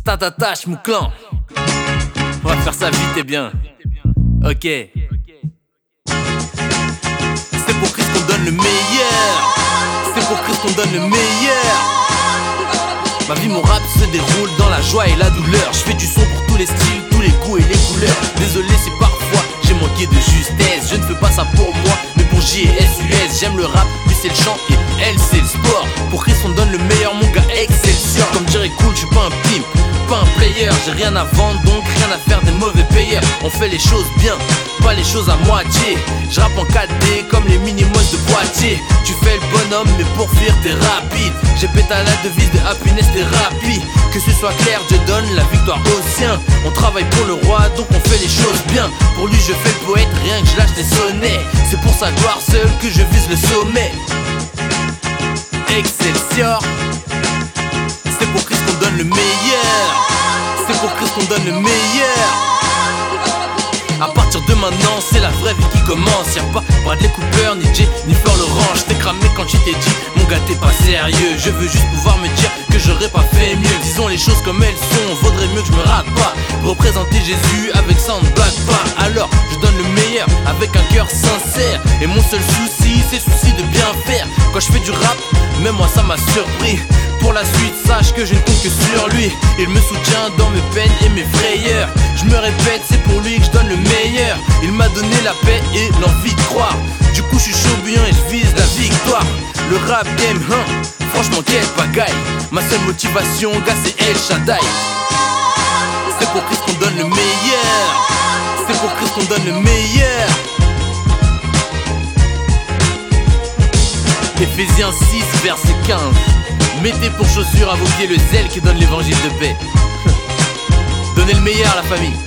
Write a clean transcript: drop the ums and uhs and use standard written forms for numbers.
Tatatache, mon clan. On va faire ça vite et bien. Ok. C'est pour Christ qu'on donne le meilleur. C'est pour Christ qu'on donne le meilleur. Ma vie, mon rap se déroule dans la joie et la douleur. Je fais du son pour tous les styles, tous les goûts et les couleurs. Désolé si parfois j'ai manqué de justesse. Je ne fais pas ça pour moi, mais pour J&S. J'aime le rap, lui c'est le chant et elle c'est le sport. Pour Christ on donne le meilleur, mon gars Excelsior. Comme dirait Cool, je suis pas un pimp, pas un player. J'ai rien à vendre donc rien à faire des mauvais payeurs. On fait les choses bien, pas les choses à moitié. Je rappe en 4D comme les mini-moss de Poitiers. Tu fais le bonhomme mais pour fuir t'es rapide. J'ai pété à la devise de happiness thérapie. Que ce soit clair, Dieu donne la victoire aux siens. On travaille pour le roi donc on fait les choses bien. Pour lui je fais le poète, rien que je lâche des sonnets. C'est pour sa gloire seule que je vise le sommet. Excelsior. C'est pour Christ qu'on donne le meilleur. C'est pour Christ qu'on donne le meilleur. À partir de maintenant, c'est la vraie vie qui commence. Y'a pas Bradley Cooper, ni Jay, ni Fleur Laurent. J't'ai cramé quand tu t'ai dit, mon gars t'es pas sérieux. Je veux juste pouvoir me dire que j'aurais pas fait mieux. Disons les choses comme elles sont, vaudrait mieux que je me rate pas. Représenter Jésus avec ça on ne blague pas. Alors je donne le meilleur avec un cœur sincère. Et mon seul souci, c'est souci de bien faire. Quand je fais du rap, même moi ça m'a surpris. Pour la suite, sache que je ne compte que sur lui. Il me soutient dans mes peines et mes frayeurs. Je me répète, c'est pour lui que je donne le meilleur. Il m'a donné la paix et l'envie de croire. Du coup je suis chaud bouillant et je vise la victoire. Le rap game, franchement quelle pagaille. Ma seule motivation, gars, c'est El Shaddai. C'est pour Christ qu'on donne le meilleur. C'est pour Christ qu'on donne le meilleur. Éphésiens 6, verset 15. Mettez pour chaussure à vos pieds le zèle qui donne l'évangile de paix. Donnez le meilleur à la famille.